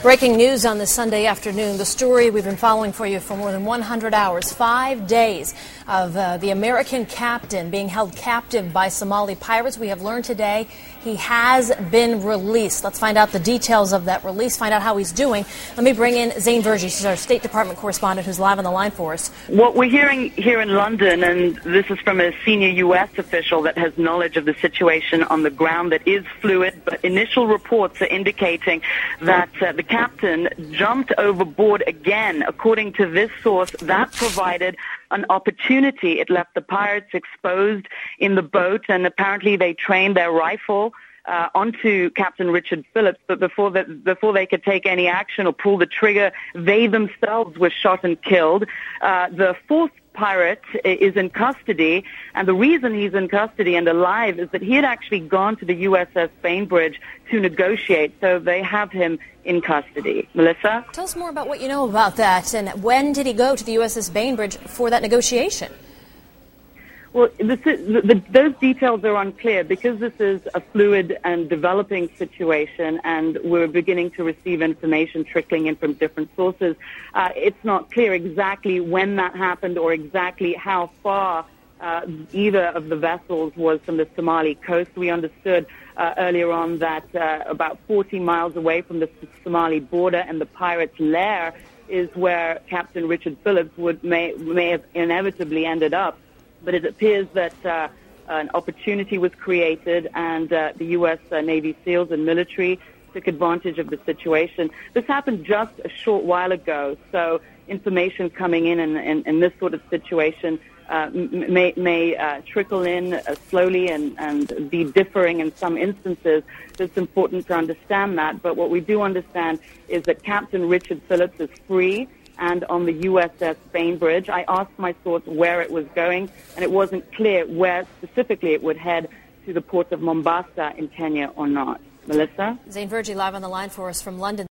Breaking news on this Sunday afternoon. The story we've been following for you for more than 100 hours, 5 days of the American captain being held captive by Somali pirates. We have learned today he has been released. Let's find out the details of that release, find out how he's doing. Let me bring in Zain Verjee. She's our State Department correspondent who's live on the line for us. What we're hearing here in London, and this is from a senior U.S. official that has knowledge of the situation on the ground that is fluid, but initial reports are indicating that the captain jumped overboard again. According to this source, that provided an opportunity. It left the pirates exposed in the boat, and apparently they trained their rifle onto Captain Richard Phillips, but before they could take any action or pull the trigger, they themselves were shot and killed. The fourth pirate is in custody, and the reason he's in custody and alive is that he had actually gone to the USS Bainbridge to negotiate, so they have him in custody. Melissa? Tell us more about what you know about that, and when did he go to the USS Bainbridge for that negotiation? Well, those details are unclear because this is a fluid and developing situation, and we're beginning to receive information trickling in from different sources. It's not clear exactly when that happened or exactly how far either of the vessels was from the Somali coast. We understood earlier on that about 40 miles away from the Somali border and the pirates' lair is where Captain Richard Phillips may have inevitably ended up. But it appears that an opportunity was created, and the U.S. Navy SEALs and military took advantage of the situation. This happened just a short while ago, so information coming in this sort of situation may trickle in slowly and be differing in some instances. It's important to understand that. But what we do understand is that Captain Richard Phillips is free and on the USS Bainbridge. I asked my source where it was going, and it wasn't clear where specifically it would head to the port of Mombasa in Kenya or not. Melissa? Zain Verjee live on the line for us from London.